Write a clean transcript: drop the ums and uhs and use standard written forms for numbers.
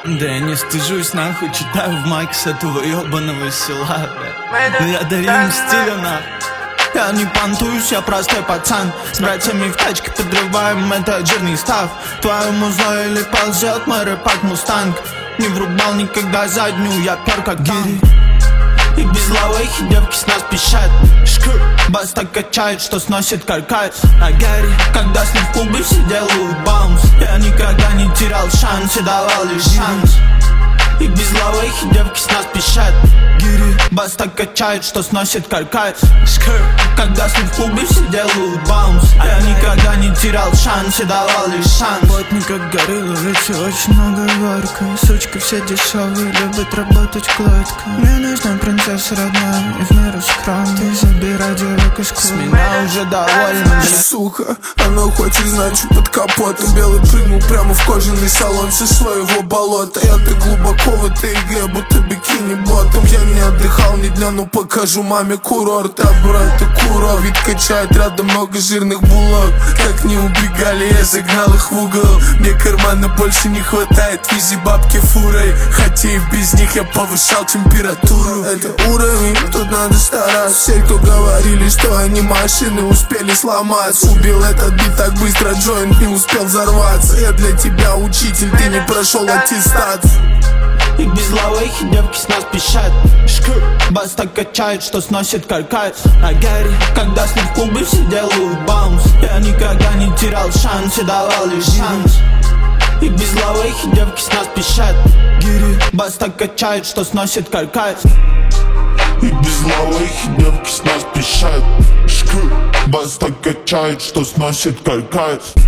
Да я не стыжусь, нахуй, читаю в майк с этого ебаного села, бля. Я дарю им стиля, нахуй. Я не понтуюсь, я простой пацан. С братьями в тачке подрываем этот жирный став. Твоему зло или ползет мой рэпак мустанг. Не врубал никогда заднюю, я пер как гири. И без лавейхи девки с нас пищат. Бас так качает, что сносит каркас. А Гэри, когда с ним в клубе все делают баунс. Я никогда не терял шанс, я давал лишь шанс. И без лавейхи девки с нас пищат. Гири, бас так качает, что сносит каркас. Когда с ним в клубе все делают баунс. Я никогда не терял шанс, я давал лишь шанс. Плотник как горилла, ведь очень много варка. Сучки все дешевые, любят работать клеткой. Мне нужна принцесса родная и в меру скромная. Забирай девок из клуба, с меня уже довольно. Сука, она хочет знать, что под капотом. Белый прыгнул прямо в кожаный салон со своего болота. Я-то глубоко в этой игре, будто бикини-ботом. Я не отдыхал ни дня, но покажу маме курорт. А брат, это курок, вид качает рядом много жирных булок. Как не убегали, я загнал их в угол. Мне кармана больше не хватает, вези бабки фурой. Хотя и без них я повышал температуру. Это уровень, тут надо стараться. Все, кто говорили, что они машины, успели сломаться. Убил этот бит так быстро, джойнт не успел взорваться. Я для тебя учитель, ты не прошел аттестат. И без лавейхи девки с нас пищат. Бас так качает, что сносит каркас. А Гэри, когда с ним в клубе все делают баунс. Я никогда не терял шанс, я давал лишь шанс. И без лавейхи девки с нас пищат. Гири, бас так качает, что сносит каркас. И без лавейхи девки с нас пищат. Бас так качает, что сносит каркас.